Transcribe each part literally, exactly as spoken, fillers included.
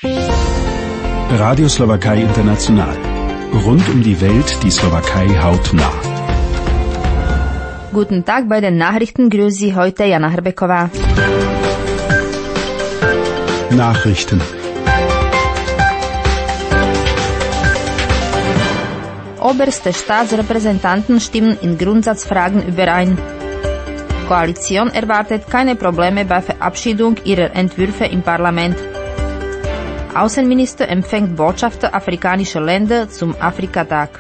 Radio Slowakei International. Rund um die Welt die Slowakei hautnah. Guten Tag, bei den Nachrichten grüßt Sie heute Jana Hrbeková. Nachrichten. Oberste Staatsrepräsentanten stimmen in Grundsatzfragen überein. Koalition erwartet keine Probleme bei Verabschiedung ihrer Entwürfe im Parlament. Außenminister empfängt Botschafter afrikanischer Länder zum Afrikatag.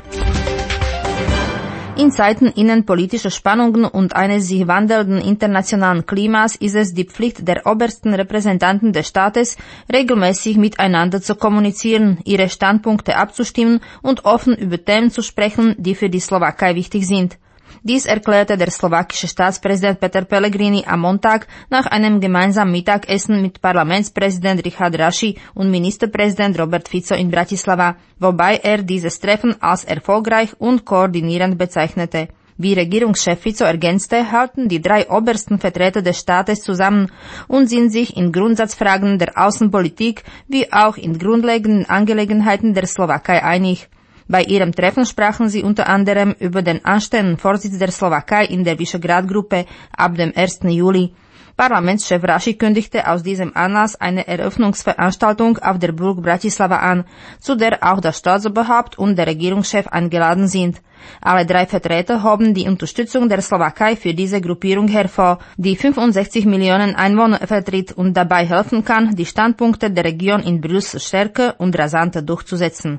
In Zeiten innenpolitischer Spannungen und eines sich wandelnden internationalen Klimas ist es die Pflicht der obersten Repräsentanten des Staates, regelmäßig miteinander zu kommunizieren, ihre Standpunkte abzustimmen und offen über Themen zu sprechen, die für die Slowakei wichtig sind. Dies erklärte der slowakische Staatspräsident Peter Pellegrini am Montag nach einem gemeinsamen Mittagessen mit Parlamentspräsident Richard Raši und Ministerpräsident Robert Fico in Bratislava, wobei er dieses Treffen als erfolgreich und koordinierend bezeichnete. Wie Regierungschef Fico ergänzte, halten die drei obersten Vertreter des Staates zusammen und sind sich in Grundsatzfragen der Außenpolitik wie auch in grundlegenden Angelegenheiten der Slowakei einig. Bei ihrem Treffen sprachen sie unter anderem über den anstehenden Vorsitz der Slowakei in der Visegrad-Gruppe ab dem ersten Juli. Parlamentschef Raši kündigte aus diesem Anlass eine Eröffnungsveranstaltung auf der Burg Bratislava an, zu der auch das Staatsoberhaupt und der Regierungschef eingeladen sind. Alle drei Vertreter hoben die Unterstützung der Slowakei für diese Gruppierung hervor, die fünfundsechzig Millionen Einwohner vertritt und dabei helfen kann, die Standpunkte der Region in Brüssel stärker und rasanter durchzusetzen.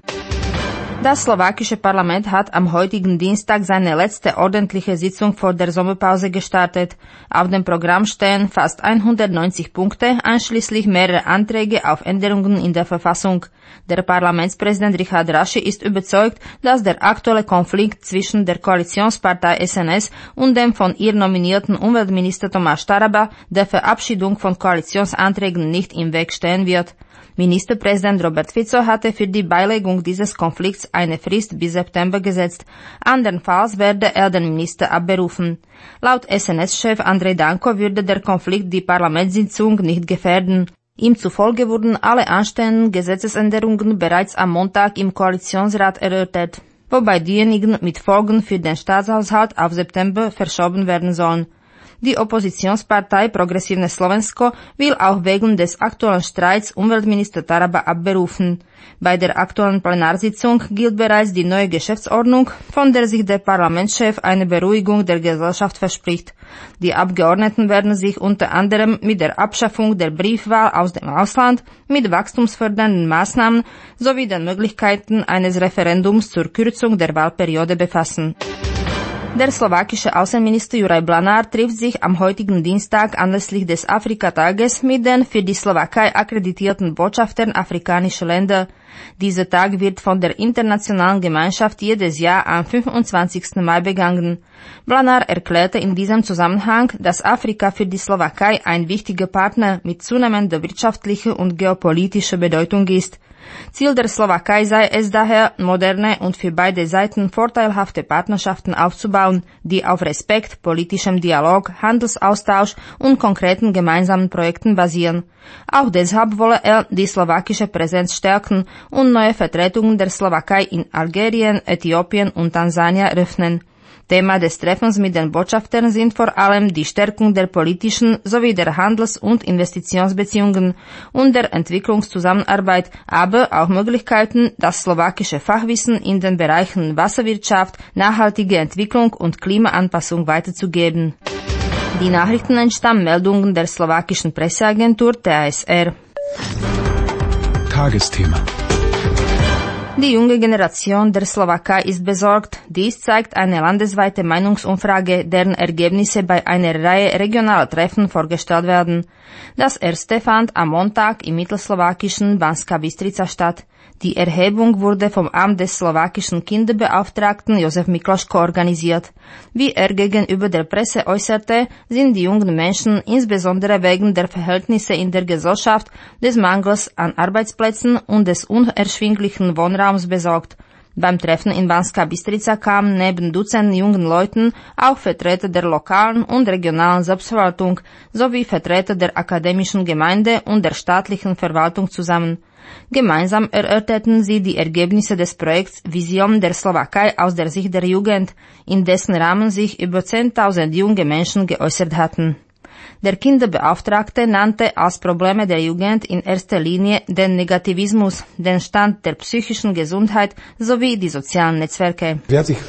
Das slowakische Parlament hat am heutigen Dienstag seine letzte ordentliche Sitzung vor der Sommerpause gestartet. Auf dem Programm stehen fast hundertneunzig Punkte, einschließlich mehrerer Anträge auf Änderungen in der Verfassung. Der Parlamentspräsident Richard Raši ist überzeugt, dass der aktuelle Konflikt zwischen der Koalitionspartei S N S und dem von ihr nominierten Umweltminister Tomáš Taraba der Verabschiedung von Koalitionsanträgen nicht im Weg stehen wird. Ministerpräsident Robert Fico hatte für die Beilegung dieses Konflikts eine Frist bis September gesetzt. Andernfalls werde er den Minister abberufen. Laut S N S-Chef Andrej Danko würde der Konflikt die Parlamentssitzung nicht gefährden. Ihm zufolge wurden alle anstehenden Gesetzesänderungen bereits am Montag im Koalitionsrat erörtert, wobei diejenigen mit Folgen für den Staatshaushalt auf September verschoben werden sollen. Die Oppositionspartei Progressivne Slovensko will auch wegen des aktuellen Streits Umweltminister Taraba abberufen. Bei der aktuellen Plenarsitzung gilt bereits die neue Geschäftsordnung, von der sich der Parlamentschef eine Beruhigung der Gesellschaft verspricht. Die Abgeordneten werden sich unter anderem mit der Abschaffung der Briefwahl aus dem Ausland, mit wachstumsfördernden Maßnahmen sowie den Möglichkeiten eines Referendums zur Kürzung der Wahlperiode befassen. Der slowakische Außenminister Juraj Blanár trifft sich am heutigen Dienstag anlässlich des Afrikatages mit den für die Slowakei akkreditierten Botschaftern afrikanischer Länder. Dieser Tag wird von der internationalen Gemeinschaft jedes Jahr am fünfundzwanzigsten Mai begangen. Blanár erklärte in diesem Zusammenhang, dass Afrika für die Slowakei ein wichtiger Partner mit zunehmender wirtschaftlicher und geopolitischer Bedeutung ist. Ziel der Slowakei sei es daher, moderne und für beide Seiten vorteilhafte Partnerschaften aufzubauen, die auf Respekt, politischem Dialog, Handelsaustausch und konkreten gemeinsamen Projekten basieren. Auch deshalb wolle er die slowakische Präsenz stärken und neue Vertretungen der Slowakei in Algerien, Äthiopien und Tansania eröffnen. Thema des Treffens mit den Botschaftern sind vor allem die Stärkung der politischen sowie der Handels- und Investitionsbeziehungen und der Entwicklungszusammenarbeit, aber auch Möglichkeiten, das slowakische Fachwissen in den Bereichen Wasserwirtschaft, nachhaltige Entwicklung und Klimaanpassung weiterzugeben. Die Nachrichten entstammen Meldungen der slowakischen Presseagentur T A S R. Tagesthema. Die junge Generation der Slowakei ist besorgt. Dies zeigt eine landesweite Meinungsumfrage, deren Ergebnisse bei einer Reihe regionaler Treffen vorgestellt werden. Das erste fand am Montag im mittelslowakischen Banská Bystrica statt. Die Erhebung wurde vom Amt des slowakischen Kinderbeauftragten Josef Mikloško organisiert. Wie er gegenüber der Presse äußerte, sind die jungen Menschen insbesondere wegen der Verhältnisse in der Gesellschaft, des Mangels an Arbeitsplätzen und des unerschwinglichen Wohnraums besorgt. Beim Treffen in Banska Bystrica kamen neben Dutzenden jungen Leuten auch Vertreter der lokalen und regionalen Selbstverwaltung sowie Vertreter der akademischen Gemeinde und der staatlichen Verwaltung zusammen. Gemeinsam erörterten sie die Ergebnisse des Projekts Vision der Slowakei aus der Sicht der Jugend, in dessen Rahmen sich über zehntausend junge Menschen geäußert hatten. Der Kinderbeauftragte nannte als Probleme der Jugend in erster Linie den Negativismus, den Stand der psychischen Gesundheit sowie die sozialen Netzwerke.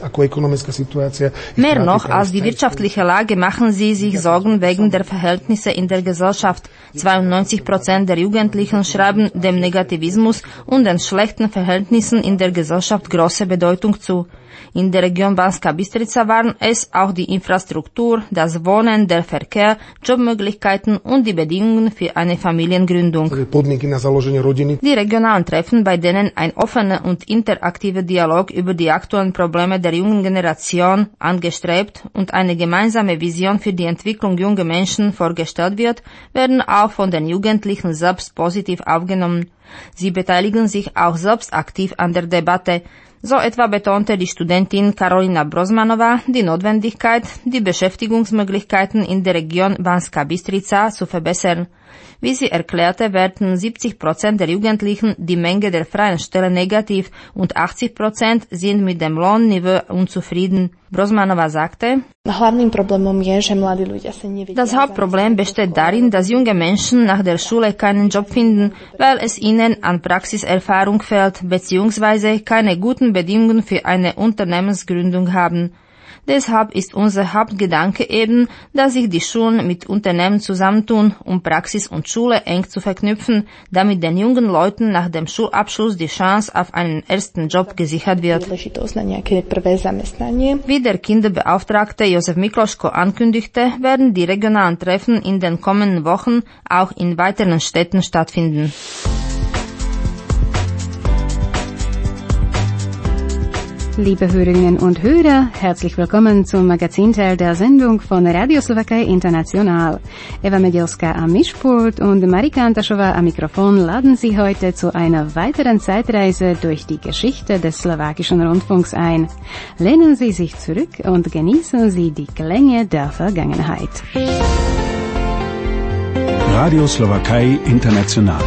Mehr noch als die wirtschaftliche Lage machen sie sich Sorgen wegen der Verhältnisse in der Gesellschaft. zweiundneunzig Prozent der Jugendlichen schreiben dem Negativismus und den schlechten Verhältnissen in der Gesellschaft große Bedeutung zu. In der Region Banska Bystrica waren es auch die Infrastruktur, das Wohnen, der Verkehr, Jobmöglichkeiten und die Bedingungen für eine Familiengründung. Die regionalen Treffen, bei denen ein offener und interaktiver Dialog über die aktuellen Probleme der jungen Generation angestrebt und eine gemeinsame Vision für die Entwicklung junger Menschen vorgestellt wird, werden auch von den Jugendlichen selbst positiv aufgenommen. Sie beteiligen sich auch selbst aktiv an der Debatte. So etwa betonte die Studentin Karolina Brozmanova die Notwendigkeit, die Beschäftigungsmöglichkeiten in der Region Banska Bystrica zu verbessern. Wie sie erklärte, werten siebzig Prozent der Jugendlichen die Menge der freien Stellen negativ und achtzig Prozent sind mit dem Lohnniveau unzufrieden. Brozmanova sagte, das Hauptproblem besteht darin, dass junge Menschen nach der Schule keinen Job finden, weil es ihnen an Praxiserfahrung fehlt bzw. keine guten Bedingungen für eine Unternehmensgründung haben. Deshalb ist unser Hauptgedanke eben, dass sich die Schulen mit Unternehmen zusammentun, um Praxis und Schule eng zu verknüpfen, damit den jungen Leuten nach dem Schulabschluss die Chance auf einen ersten Job gesichert wird. Wie der Kinderbeauftragte Josef Mikloško ankündigte, werden die regionalen Treffen in den kommenden Wochen auch in weiteren Städten stattfinden. Liebe Hörerinnen und Hörer, herzlich willkommen zum Magazinteil der Sendung von Radio Slowakei International. Eva Medielska am Mischpult und Marika Antašová am Mikrofon laden Sie heute zu einer weiteren Zeitreise durch die Geschichte des slowakischen Rundfunks ein. Lehnen Sie sich zurück und genießen Sie die Klänge der Vergangenheit. Radio Slowakei International.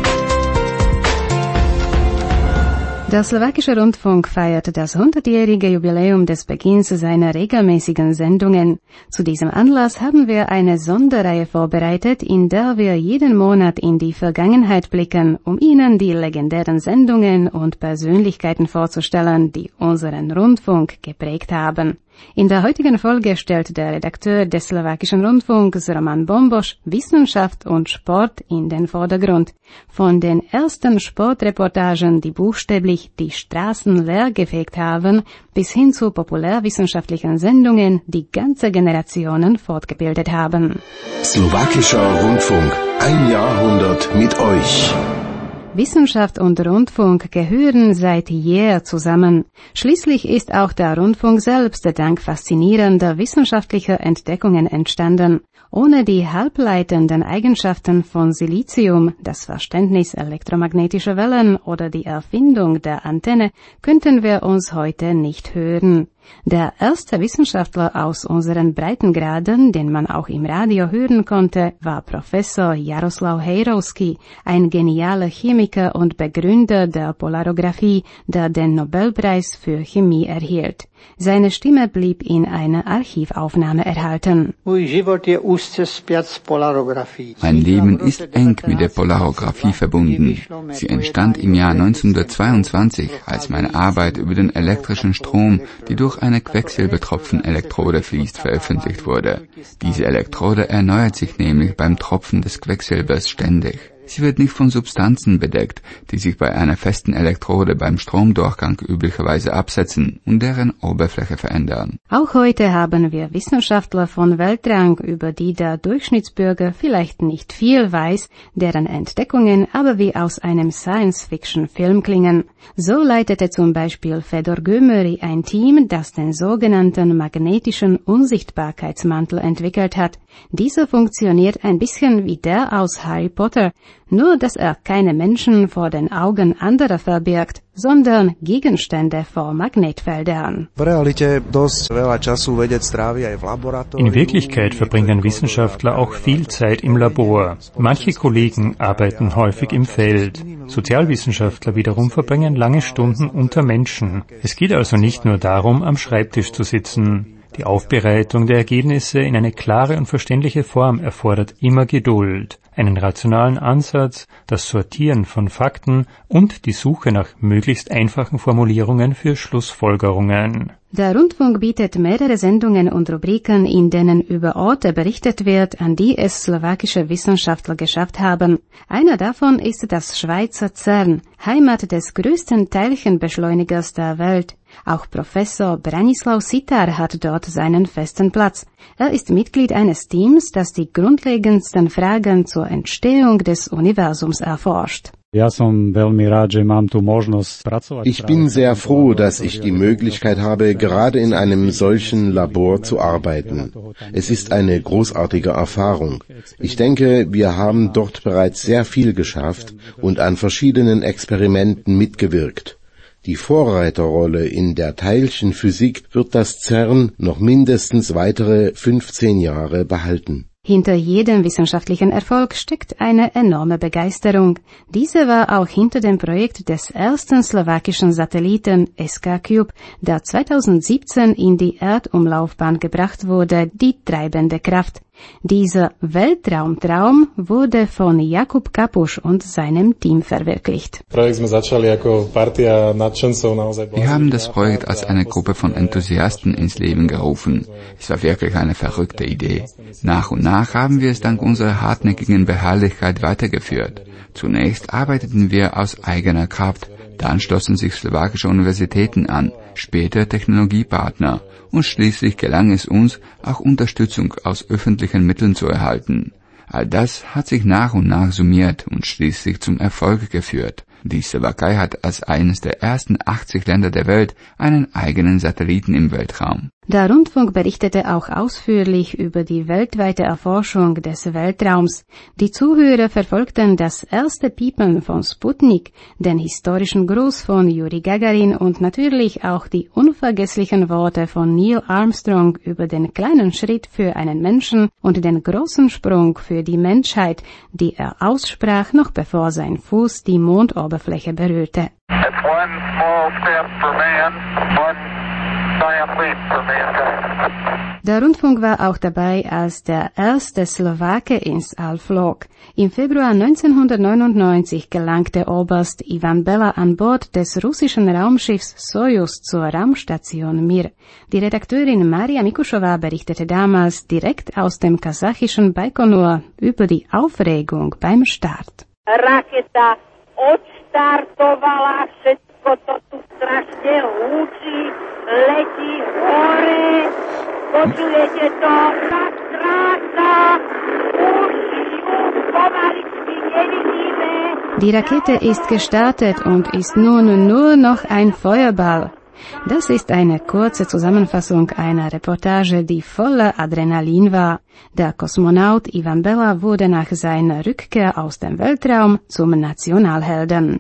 Der slowakische Rundfunk feiert das hundertjährige Jubiläum des Beginns seiner regelmäßigen Sendungen. Zu diesem Anlass haben wir eine Sonderreihe vorbereitet, in der wir jeden Monat in die Vergangenheit blicken, um Ihnen die legendären Sendungen und Persönlichkeiten vorzustellen, die unseren Rundfunk geprägt haben. In der heutigen Folge stellt der Redakteur des slowakischen Rundfunks Roman Bombosch Wissenschaft und Sport in den Vordergrund. Von den ersten Sportreportagen, die buchstäblich die Straßen leergefegt haben, bis hin zu populärwissenschaftlichen Sendungen, die ganze Generationen fortgebildet haben. Slowakischer Rundfunk, ein Jahrhundert mit euch. Wissenschaft und Rundfunk gehören seit jeher zusammen. Schließlich ist auch der Rundfunk selbst dank faszinierender wissenschaftlicher Entdeckungen entstanden. Ohne die halbleitenden Eigenschaften von Silizium, das Verständnis elektromagnetischer Wellen oder die Erfindung der Antenne könnten wir uns heute nicht hören. Der erste Wissenschaftler aus unseren Breitengraden, den man auch im Radio hören konnte, war Professor Jaroslav Hejrovský, ein genialer Chemiker und Begründer der Polarographie, der den Nobelpreis für Chemie erhielt. Seine Stimme blieb in einer Archivaufnahme erhalten. Mein Leben ist eng mit der Polarographie verbunden. Sie entstand im Jahr neunzehnhundertzweiundzwanzig als meine Arbeit über den elektrischen Strom, die durch eine Quecksilbertropfen-Elektrode fließt, veröffentlicht wurde. Diese Elektrode erneuert sich nämlich beim Tropfen des Quecksilbers ständig. Sie wird nicht von Substanzen bedeckt, die sich bei einer festen Elektrode beim Stromdurchgang üblicherweise absetzen und deren Oberfläche verändern. Auch heute haben wir Wissenschaftler von Weltrang, über die der Durchschnittsbürger vielleicht nicht viel weiß, deren Entdeckungen aber wie aus einem Science-Fiction-Film klingen. So leitete zum Beispiel Fedor Gömöri ein Team, das den sogenannten magnetischen Unsichtbarkeitsmantel entwickelt hat. Dieser funktioniert ein bisschen wie der aus Harry Potter. nur dass er keine Menschen vor den Augen anderer verbirgt, sondern Gegenstände vor Magnetfeldern. In Wirklichkeit verbringen Wissenschaftler auch viel Zeit im Labor. Manche Kollegen arbeiten häufig im Feld. Sozialwissenschaftler wiederum verbringen lange Stunden unter Menschen. Es geht also nicht nur darum, am Schreibtisch zu sitzen. Die Aufbereitung der Ergebnisse in eine klare und verständliche Form erfordert immer Geduld, einen rationalen Ansatz, das Sortieren von Fakten und die Suche nach möglichst einfachen Formulierungen für Schlussfolgerungen. Der Rundfunk bietet mehrere Sendungen und Rubriken, in denen über Orte berichtet wird, an die es slowakische Wissenschaftler geschafft haben. Einer davon ist das Schweizer CERN, Heimat des größten Teilchenbeschleunigers der Welt. Auch Professor Branislav Sitar hat dort seinen festen Platz. Er ist Mitglied eines Teams, das die grundlegendsten Fragen zur Entstehung des Universums erforscht. Ich bin sehr froh, dass ich die Möglichkeit habe, gerade in einem solchen Labor zu arbeiten. Es ist eine großartige Erfahrung. Ich denke, wir haben dort bereits sehr viel geschafft und an verschiedenen Experimenten mitgewirkt. Die Vorreiterrolle in der Teilchenphysik wird das CERN noch mindestens weitere fünfzehn Jahre behalten. Hinter jedem wissenschaftlichen Erfolg steckt eine enorme Begeisterung. Diese war auch hinter dem Projekt des ersten slowakischen Satelliten S K Cube, der zweitausendsiebzehn in die Erdumlaufbahn gebracht wurde, die treibende Kraft. Dieser Weltraumtraum wurde von Jakub Kapusch und seinem Team verwirklicht. Wir haben das Projekt als eine Gruppe von Enthusiasten ins Leben gerufen. Es war wirklich eine verrückte Idee. Nach und nach haben wir es dank unserer hartnäckigen Beharrlichkeit weitergeführt. Zunächst arbeiteten wir aus eigener Kraft, dann schlossen sich slowakische Universitäten an, später Technologiepartner. Und schließlich gelang es uns, auch Unterstützung aus öffentlichen Mitteln zu erhalten. All das hat sich nach und nach summiert und schließlich zum Erfolg geführt. Die Slowakei hat als eines der ersten achtzig Länder der Welt einen eigenen Satelliten im Weltraum. Der Rundfunk berichtete auch ausführlich über die weltweite Erforschung des Weltraums. Die Zuhörer verfolgten das erste Piepen von Sputnik, den historischen Gruß von Juri Gagarin und natürlich auch die unvergesslichen Worte von Neil Armstrong über den kleinen Schritt für einen Menschen und den großen Sprung für die Menschheit, die er aussprach, noch bevor sein Fuß die Mondoberfläche berührte. It's one small step for man, one Der Rundfunk war auch dabei, als der erste Slowake ins All flog. Im Februar neunzehnhundertneunundneunzig gelangte Oberst Ivan Bela an Bord des russischen Raumschiffs Sojus zur Raumstation Mir. Die Redakteurin Maria Mikuschova berichtete damals direkt aus dem kasachischen Baikonur über die Aufregung beim Start. Raketa odstartovala, všetko to tu strašne húči, letí hore, počujete to, tá krása, už ju pomaličky nevidíme. Die Rakete ist gestartet und ist nun nur noch ein Feuerball. Das ist eine kurze Zusammenfassung einer Reportage, die voller Adrenalin war. Der Kosmonaut Ivan Bela wurde nach seiner Rückkehr aus dem Weltraum zum Nationalhelden.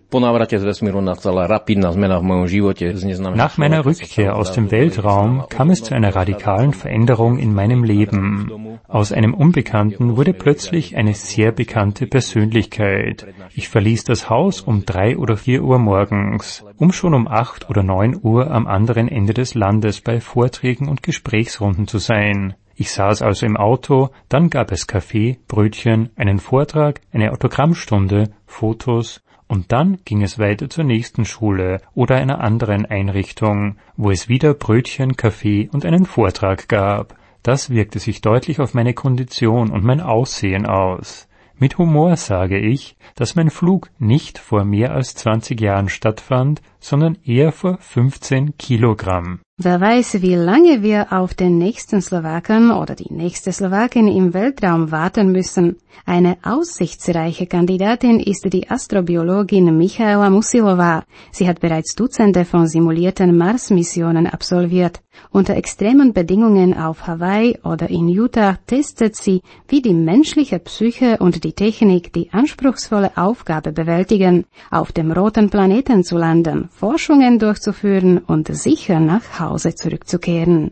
Nach meiner Rückkehr aus dem Weltraum kam es zu einer radikalen Veränderung in meinem Leben. Aus einem Unbekannten wurde plötzlich eine sehr bekannte Persönlichkeit. Ich verließ das Haus um drei oder vier Uhr morgens, um schon um acht oder neun Uhr am anderen Ende des Landes bei Vorträgen und Gesprächsrunden zu sein. Ich saß also im Auto, dann gab es Kaffee, Brötchen, einen Vortrag, eine Autogrammstunde, Fotos und dann ging es weiter zur nächsten Schule oder einer anderen Einrichtung, wo es wieder Brötchen, Kaffee und einen Vortrag gab. Das wirkte sich deutlich auf meine Kondition und mein Aussehen aus. Mit Humor sage ich, dass mein Flug nicht vor mehr als zwanzig Jahren stattfand, sondern eher vor fünfzehn Kilogramm. Wer weiß, wie lange wir auf den nächsten Slowaken oder die nächste Slowakin im Weltraum warten müssen. Eine aussichtsreiche Kandidatin ist die Astrobiologin Michaela Musilova. Sie hat bereits Dutzende von simulierten Mars-Missionen absolviert. Unter extremen Bedingungen auf Hawaii oder in Utah testet sie, wie die menschliche Psyche und die Technik die anspruchsvolle Aufgabe bewältigen, auf dem roten Planeten zu landen, Forschungen durchzuführen und sicher nach Hause zurückzukehren.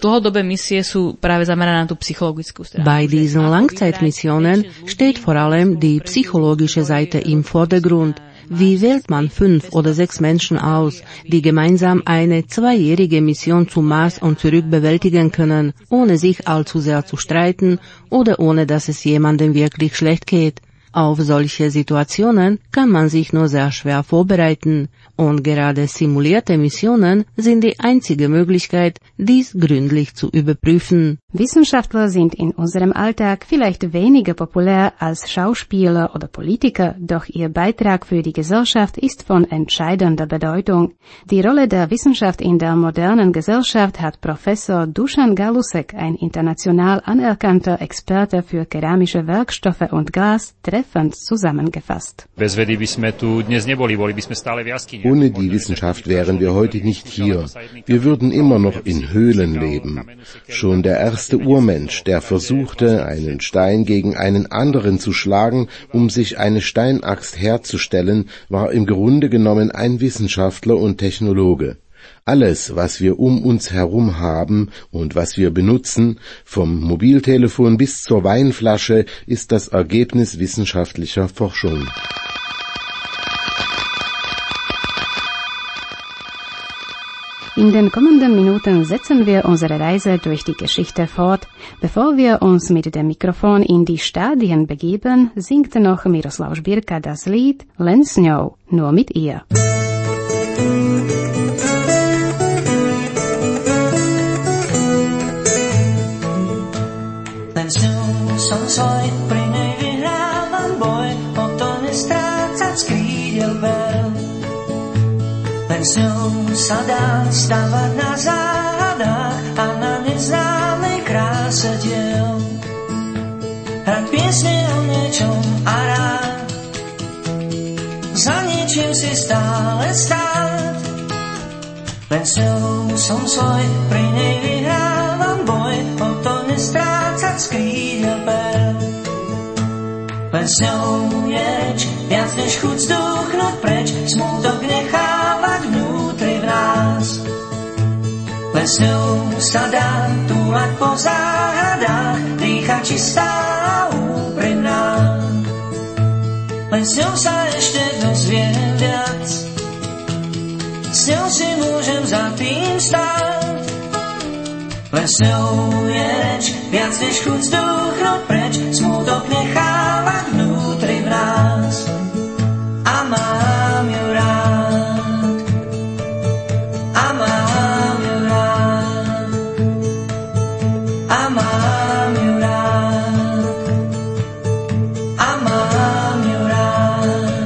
Bei diesen Langzeitmissionen steht vor allem die psychologische Seite im Vordergrund. Wie wählt man fünf oder sechs Menschen aus, die gemeinsam eine zweijährige Mission zum Mars und zurück bewältigen können, ohne sich allzu sehr zu streiten oder ohne dass es jemandem wirklich schlecht geht? Auf solche Situationen kann man sich nur sehr schwer vorbereiten. Und gerade simulierte Missionen sind die einzige Möglichkeit, dies gründlich zu überprüfen. Wissenschaftler sind in unserem Alltag vielleicht weniger populär als Schauspieler oder Politiker, doch ihr Beitrag für die Gesellschaft ist von entscheidender Bedeutung. Die Rolle der Wissenschaft in der modernen Gesellschaft hat Professor Dušan Galusek, ein international anerkannter Experte für keramische Werkstoffe und Glas, treffend zusammengefasst. Ohne die Wissenschaft wären wir heute nicht hier. Wir würden immer noch in Höhlen leben. Schon der erste Urmensch, der versuchte, einen Stein gegen einen anderen zu schlagen, um sich eine Steinaxt herzustellen, war im Grunde genommen ein Wissenschaftler und Technologe. Alles, was wir um uns herum haben und was wir benutzen, vom Mobiltelefon bis zur Weinflasche, ist das Ergebnis wissenschaftlicher Forschung. In den kommenden Minuten setzen wir unsere Reise durch die Geschichte fort. Bevor wir uns mit dem Mikrofon in die Stadien begeben, singt noch Miroslav Žbirka das Lied Len s ňou, nur mit ihr. Len s ňou som svoj, pri nej vyhrávam boj, o to nestrácať z krídel bel. Len s ňou sa dá stavať na záhadách a na neznámej kráse diel. Hrať piesne o niečom a rád, za niečím si stále stáť. Len s ňou som svoj, pri nej vyhrávam boj, o to nestrácať z krídel per. Len s ňou je reč, viac než chuť zdúchnuť preč, smútok nechávať vnútri v nás. Len s ňou sa dá túlať po záhradách, dýcha čistá a úprimná. Len s ňou sa ešte dozviem viac, s ňou si môžem za tým stáť. Len s ňou je reč, viac než chuť zdúchnuť preč, smútok nechávať vnútri v nás. A mám ju rád, a mám ju rád, a mám ju rád, a mám ju rád.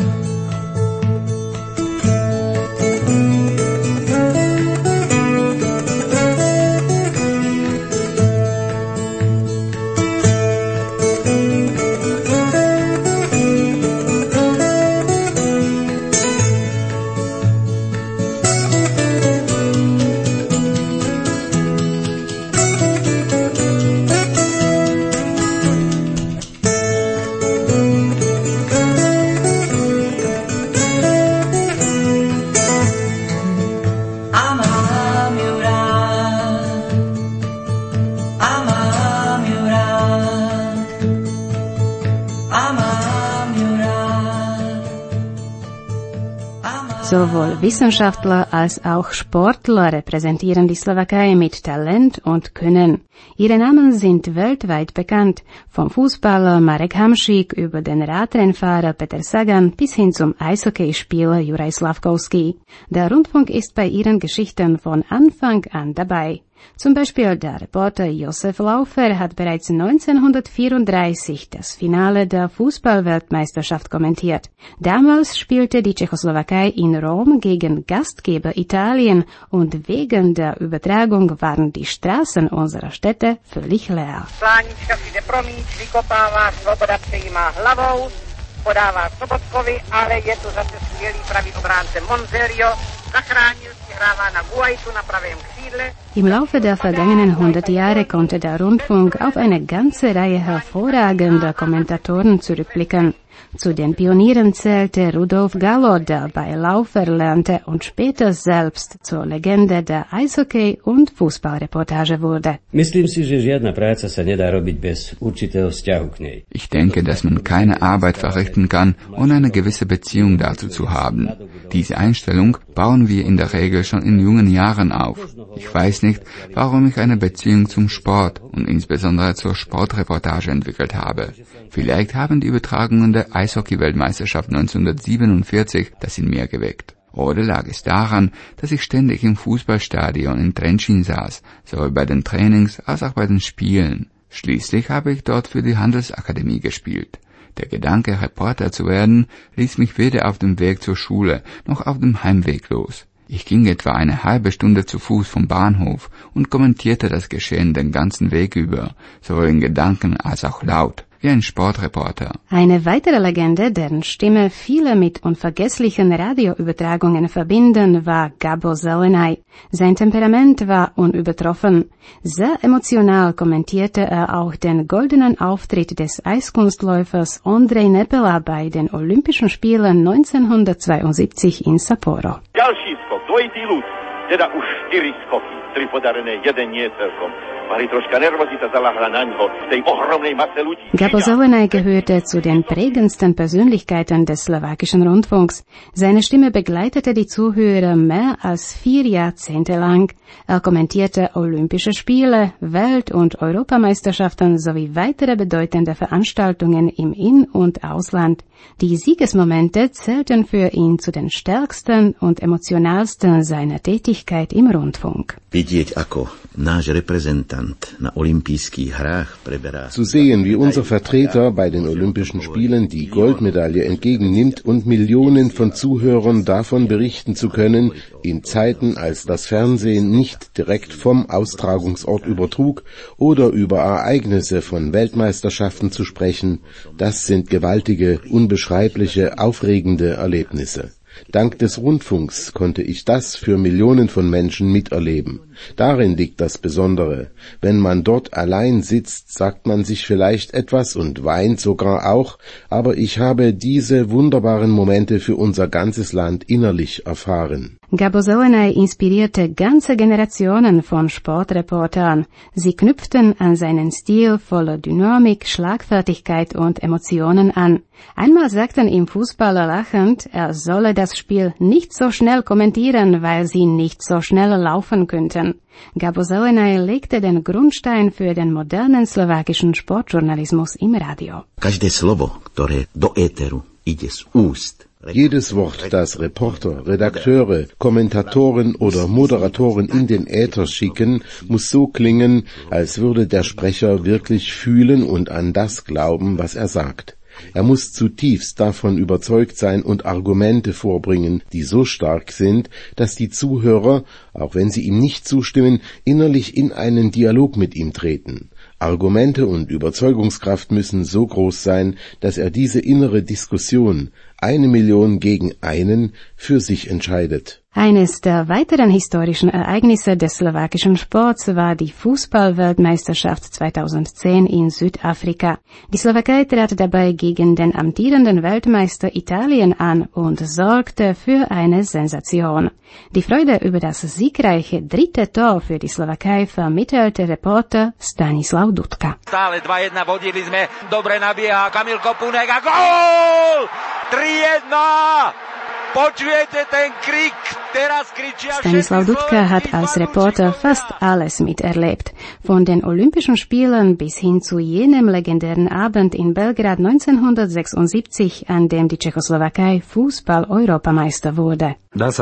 Sowohl Wissenschaftler als auch Sportler repräsentieren die Slowakei mit Talent und Können. Ihre Namen sind weltweit bekannt, vom Fußballer Marek Hamšík über den Radrennfahrer Peter Sagan bis hin zum Eishockeyspieler Juraj Slafkovský. Der Rundfunk ist bei ihren Geschichten von Anfang an dabei. Zum Beispiel der Reporter Josef Laufer hat bereits neunzehnhundertvierunddreißig das Finale der Fußballweltmeisterschaft kommentiert. Damals spielte die Tschechoslowakei in Rom gegen Gastgeber Italien und wegen der Übertragung waren die Straßen unserer Städte völlig leer. Slánička si jde promíč, vykopává, Svoboda přejímá hlavou, podává Sobotkovi, ale je tu zase skvělý pravý obránce Monzerio, zachránil si, hrává na Guaitu na pravém křídle. Im Laufe der vergangenen hundert Jahre konnte der Rundfunk auf eine ganze Reihe hervorragender Kommentatoren zurückblicken. Zu den Pionieren zählte Rudolf Gallo, der bei Laufer lernte und später selbst zur Legende der Eishockey- und Fußballreportage wurde. Ich denke, dass man keine Arbeit verrichten kann, ohne eine gewisse Beziehung dazu zu haben. Diese Einstellung bauen wir in der Regel schon in jungen Jahren auf. Ich weiß nicht, warum ich eine Beziehung zum Sport und insbesondere zur Sportreportage entwickelt habe. Vielleicht haben die Übertragungen der Eishockey-Weltmeisterschaft neunzehnhundertsiebenundvierzig das in mir geweckt. Oder lag es daran, dass ich ständig im Fußballstadion in Trenčín saß, sowohl bei den Trainings als auch bei den Spielen. Schließlich habe ich dort für die Handelsakademie gespielt. Der Gedanke, Reporter zu werden, ließ mich weder auf dem Weg zur Schule noch auf dem Heimweg los. Ich ging etwa eine halbe Stunde zu Fuß vom Bahnhof und kommentierte das Geschehen den ganzen Weg über, sowohl in Gedanken als auch laut, wie ein Sportreporter. Eine weitere Legende, deren Stimme viele mit unvergesslichen Radioübertragungen verbinden, war Gabo Zelenay. Sein Temperament war unübertroffen. Sehr emotional kommentierte er auch den goldenen Auftritt des Eiskunstläufers Ondrej Nepela bei den Olympischen Spielen neunzehnhundertzweiundsiebzig in Sapporo. Ďalší skok, dvojitý ľud, teda už štyri skoky, tri podarené, jeden nie celkom. Gabo Zelenay gehörte zu den prägendsten Persönlichkeiten des slowakischen Rundfunks. Seine Stimme begleitete die Zuhörer mehr als vier Jahrzehnte lang. Er kommentierte Olympische Spiele, Welt- und Europameisterschaften sowie weitere bedeutende Veranstaltungen im In- und Ausland. Die Siegesmomente zählten für ihn zu den stärksten und emotionalsten seiner Tätigkeit im Rundfunk. Zu sehen, wie unser Vertreter bei den Olympischen Spielen die Goldmedaille entgegennimmt und Millionen von Zuhörern davon berichten zu können, in Zeiten, als das Fernsehen nicht direkt vom Austragungsort übertrug oder über Ereignisse von Weltmeisterschaften zu sprechen, das sind gewaltige, unbeschreibliche, aufregende Erlebnisse. Dank des Rundfunks konnte ich das für Millionen von Menschen miterleben. Darin liegt das Besondere. Wenn man dort allein sitzt, sagt man sich vielleicht etwas und weint sogar auch, aber ich habe diese wunderbaren Momente für unser ganzes Land innerlich erfahren. Gabo Zelenay inspirierte ganze Generationen von Sportreportern. Sie knüpften an seinen Stil voller Dynamik, Schlagfertigkeit und Emotionen an. Einmal sagten ihm Fußballer lachend, er solle das Spiel nicht so schnell kommentieren, weil sie nicht so schnell laufen könnten. Gabo Zelenay legte den Grundstein für den modernen slowakischen Sportjournalismus im Radio. Každé slovo, ktoré do éteru ide z úst. Jedes Wort, das Reporter, Redakteure, Kommentatoren oder Moderatoren in den Äther schicken, muss so klingen, als würde der Sprecher wirklich fühlen und an das glauben, was er sagt. Er muss zutiefst davon überzeugt sein und Argumente vorbringen, die so stark sind, dass die Zuhörer, auch wenn sie ihm nicht zustimmen, innerlich in einen Dialog mit ihm treten. Argumente und Überzeugungskraft müssen so groß sein, dass er diese innere Diskussion, eine Million gegen einen, für sich entscheidet. Eines der weiteren historischen Ereignisse des slowakischen Sports war die Fußball-Weltmeisterschaft zweitausendzehn in Südafrika. Die Slowakei trat dabei gegen den amtierenden Weltmeister Italien an und sorgte für eine Sensation. Die Freude über das siegreiche dritte Tor für die Slowakei vermittelte Reporter Stanislav Dudka. Stále dva jedna vodili sme, dobre nabieha Kamil Kopunek a gól! tri jedna! Stanislav Dudka hat als Reporter fast alles miterlebt. Von den Olympischen Spielen bis hin zu jenem legendären Abend in Belgrad neunzehnhundertsechsundsiebzig, an dem die Tschechoslowakei Fußball-Europameister wurde.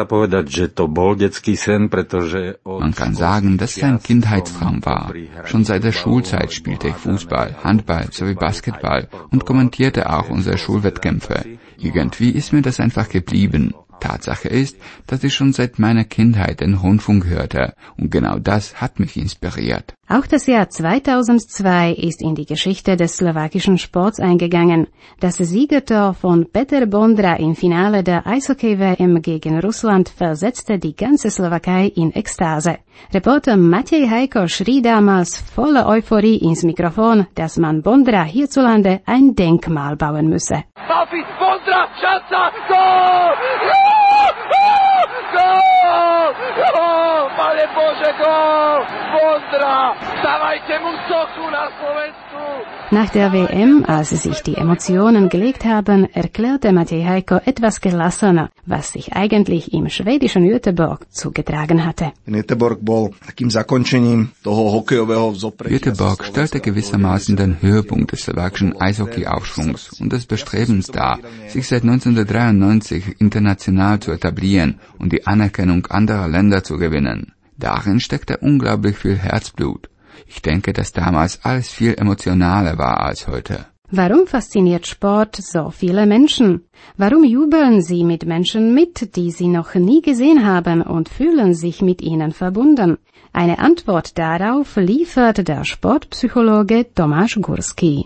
Man kann sagen, dass es ein Kindheitstraum war. Schon seit der Schulzeit spielte ich Fußball, Handball sowie Basketball und kommentierte auch unsere Schulwettkämpfe. Irgendwie ist mir das einfach geblieben. Tatsache ist, dass ich schon seit meiner Kindheit den Rundfunk hörte und genau das hat mich inspiriert. Auch das Jahr zweitausendzwei ist in die Geschichte des slowakischen Sports eingegangen. Das Siegertor von Petr Bondra im Finale der Eishockey-W M gegen Russland versetzte die ganze Slowakei in Ekstase. Reporter Matej Hajko schrie damals voller Euphorie ins Mikrofon, dass man Bondra hierzulande ein Denkmal bauen müsse. David Bondra, Schanza, Goal! Goal! Goal! Pane Bože, Goal! Bondra! Dawajcie mu soku na Slovensku! Nach der W M, als sich die Emotionen gelegt haben, erklärte Matej Hajko etwas gelassener, was sich eigentlich im schwedischen Göteborg zugetragen hatte. Göteborg stellte gewissermaßen den Höhepunkt des slowakischen Eishockey-Aufschwungs und des Bestrebens dar, sich seit neunzehnhundertdreiundneunzig international zu etablieren und die Anerkennung anderer Länder zu gewinnen. Darin steckte unglaublich viel Herzblut. Ich denke, dass damals alles viel emotionaler war als heute. Warum fasziniert Sport so viele Menschen? Warum jubeln sie mit Menschen mit, die sie noch nie gesehen haben und fühlen sich mit ihnen verbunden? Eine Antwort darauf liefert der Sportpsychologe Tomáš Gurský.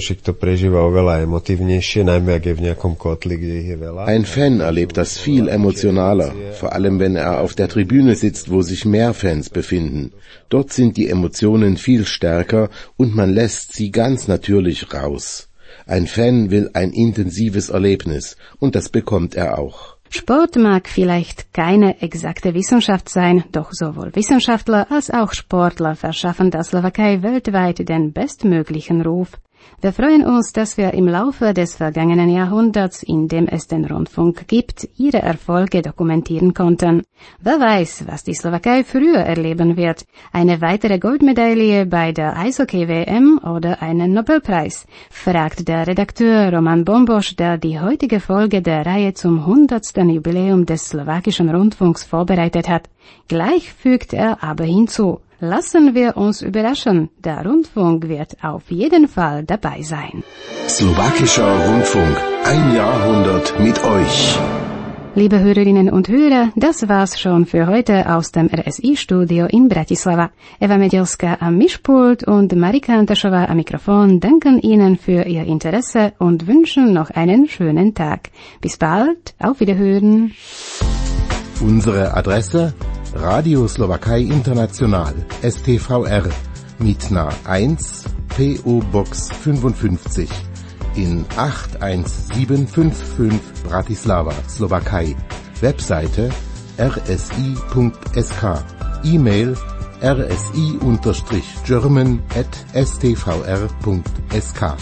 Ein Fan erlebt das viel emotionaler, vor allem wenn er auf der Tribüne sitzt, wo sich mehr Fans befinden. Dort sind die Emotionen viel stärker und man lässt sie ganz natürlich raus. Ein Fan will ein intensives Erlebnis und das bekommt er auch. Sport mag vielleicht keine exakte Wissenschaft sein, doch sowohl Wissenschaftler als auch Sportler verschaffen der Slowakei weltweit den bestmöglichen Ruf. Wir freuen uns, dass wir im Laufe des vergangenen Jahrhunderts, in dem es den Rundfunk gibt, ihre Erfolge dokumentieren konnten. Wer weiß, was die Slowakei früher erleben wird? Eine weitere Goldmedaille bei der Eishockey-W M oder einen Nobelpreis? Fragt der Redakteur Roman Bombosch, der die heutige Folge der Reihe zum hundertsten Jubiläum des slowakischen Rundfunks vorbereitet hat. Gleich fügt er aber hinzu: Lassen wir uns überraschen, der Rundfunk wird auf jeden Fall dabei sein. Slowakischer Rundfunk, ein Jahrhundert mit euch. Liebe Hörerinnen und Hörer, das war's schon für heute aus dem R S I-Studio in Bratislava. Eva Medielska am Mischpult und Marika Antaschova am Mikrofon danken Ihnen für Ihr Interesse und wünschen noch einen schönen Tag. Bis bald, auf Wiederhören. Unsere Adresse: Radio Slowakei International, S T V R, Mitna eins, P O Box fünfundfünfzig, in acht eins sieben fünf fünf Bratislava, Slowakei. Webseite r s i punkt s k, E-Mail r s i German at s t v r punkt s k.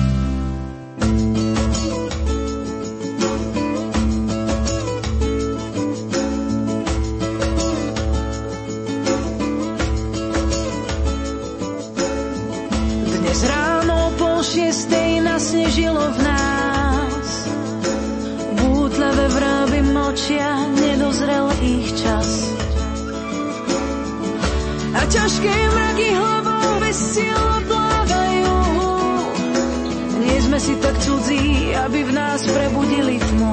Šiestej nasnežilo v nás, v útlave vrávy močia, nedozrel ich čas. A ťažké mraky hlavou bez síl plávajú. Nie sme si tak cudzí, aby v nás prebudili tmu.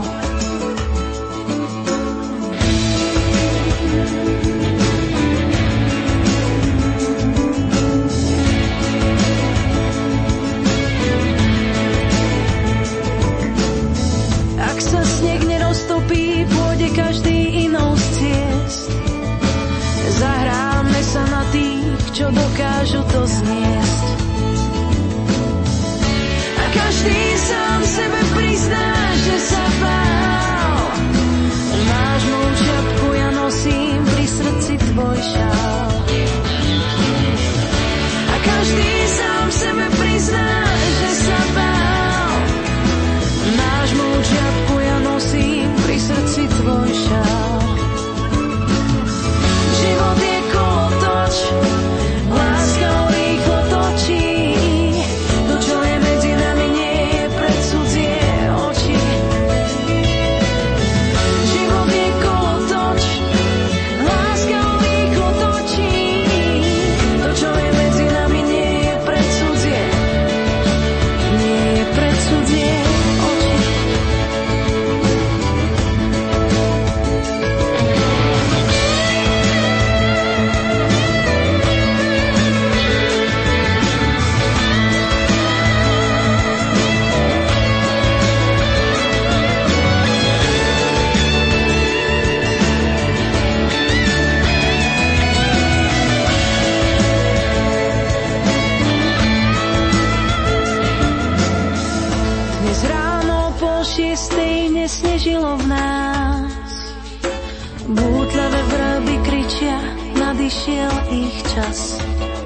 Roztopí, pôjde každý inou z ciest. Zahráme sa na tých, čo dokážu to zniesť. prišiel ich čas.